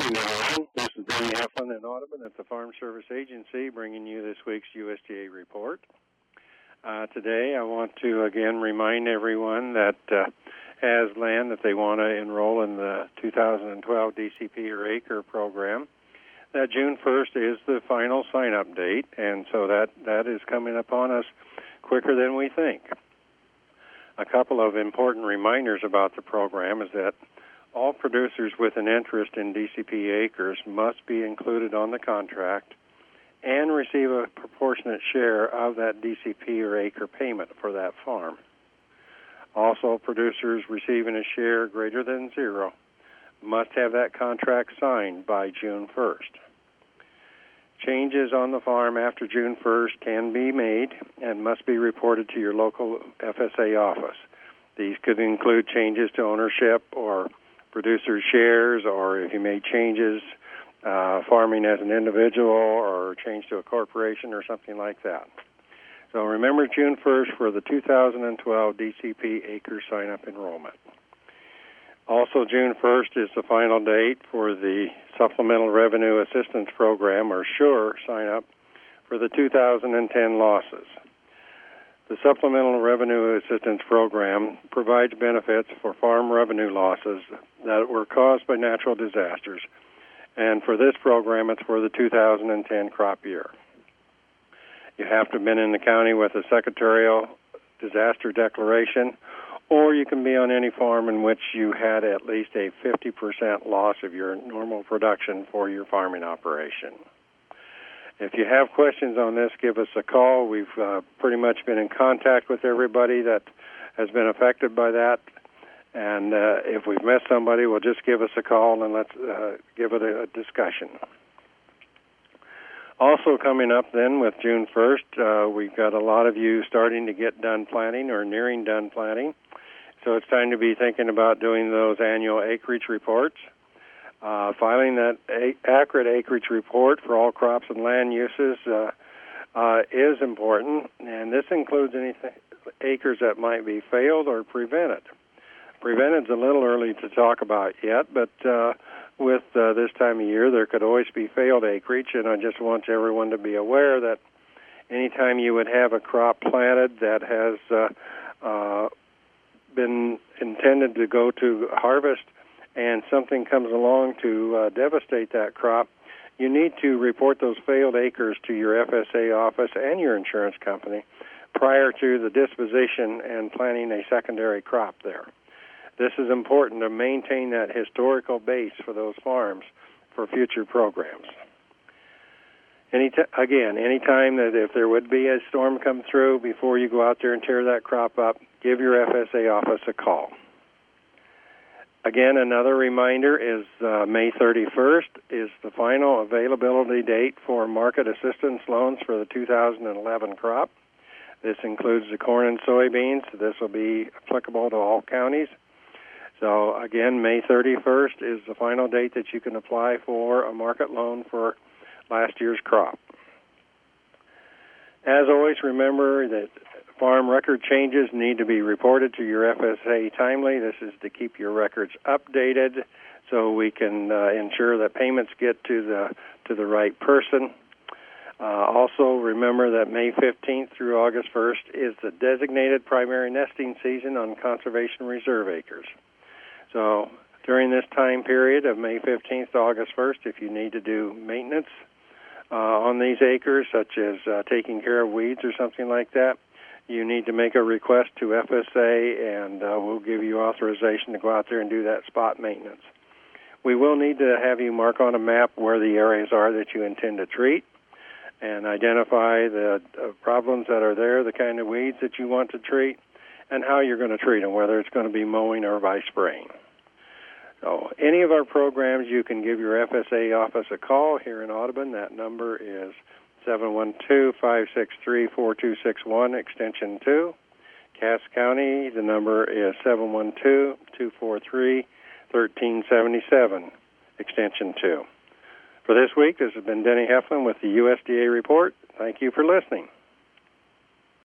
morning, everyone. This is Danny Heflin in Audubon at the Farm Service Agency, bringing you this week's USDA report. Today, I want to again remind everyone that has land that they want to enroll in the 2012 DCP or ACRE program, that June 1st is the final sign-up date, and so that is coming upon us quicker than we think. A couple of important reminders about the program is that all producers with an interest in DCP acres must be included on the contract and receive a proportionate share of that DCP or acre payment for that farm. Also, producers receiving a share greater than zero must have that contract signed by June 1st. Changes on the farm after June 1st can be made and must be reported to your local FSA office. These could include changes to ownership or producer shares, or if you made changes farming as an individual or change to a corporation or something like that. So remember June 1st for the 2012 DCP acre sign-up enrollment. Also, June 1st is the final date for the Supplemental Revenue Assistance Program, or SURE, sign-up for the 2010 losses. The Supplemental Revenue Assistance Program provides benefits for farm revenue losses that were caused by natural disasters, and for this program, it's for the 2010 crop year. You have to have been in the county with a secretarial disaster declaration, or you can be on any farm in which you had at least a 50% loss of your normal production for your farming operation. If you have questions on this, give us a call. We've pretty much been in contact with everybody that has been affected by that. And if we've missed somebody, well, just give us a call and let's give it a discussion. Also coming up then with June 1st, we've got a lot of you starting to get done planting or nearing done planting. So it's time to be thinking about doing those annual acreage reports. Filing that accurate acreage report for all crops and land uses is important, and this includes any acres that might be failed or prevented. Prevented's a little early to talk about yet, but with this time of year, there could always be failed acreage, and I just want everyone to be aware that anytime you would have a crop planted that has been intended to go to harvest and something comes along to devastate that crop, you need to report those failed acres to your FSA office and your insurance company prior to the disposition and planting a secondary crop there. This is important to maintain that historical base for those farms for future programs. Anytime that if there would be a storm come through, before you go out there and tear that crop up, give your FSA office a call. Again, another reminder is May 31st is the final availability date for market assistance loans for the 2011 crop. This includes the corn and soybeans. This will be applicable to all counties. So again, May 31st is the final date that you can apply for a market loan for last year's crop. As always, remember that farm record changes need to be reported to your FSA timely. This is to keep your records updated so we can ensure that payments get to the right person. Also, remember that May 15th through August 1st is the designated primary nesting season on conservation reserve acres. So during this time period of May 15th to August 1st, if you need to do maintenance on these acres, such as taking care of weeds or something like that, you need to make a request to FSA, and we'll give you authorization to go out there and do that spot maintenance. We will need to have you mark on a map where the areas are that you intend to treat and identify the problems that are there, the kind of weeds that you want to treat, and how you're going to treat them, whether it's going to be mowing or by spraying. So any of our programs, you can give your FSA office a call here in Audubon. That number is 712-563-4261, extension 2. Cass County, the number is 712-243-1377, extension 2. For this week, this has been Denny Heflin with the USDA Report. Thank you for listening.